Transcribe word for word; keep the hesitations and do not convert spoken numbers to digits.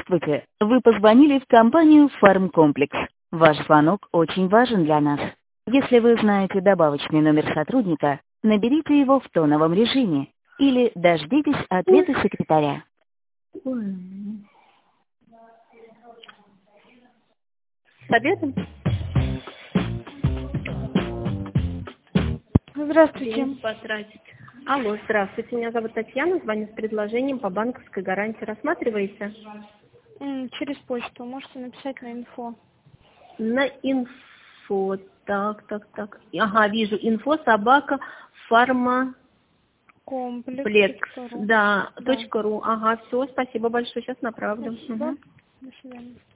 Здравствуйте! Вы позвонили в компанию «Фармкомплекс». Ваш звонок очень важен для нас. Если вы знаете добавочный номер сотрудника, наберите его в тоновом режиме или дождитесь ответа секретаря. С обедом? Здравствуйте. День потратить. Алло, здравствуйте. Меня зовут Татьяна. Звоню с предложением по банковской гарантии. Рассматриваете? М, Через почту. Можете написать на инфо. На инфо. Так, так, так. Ага, вижу. Инфо собака фарма Комплекс. плекс. точка ру. Да, Да. точка ру. Ага, все, спасибо большое. Сейчас направлю. Спасибо. Угу. До свидания.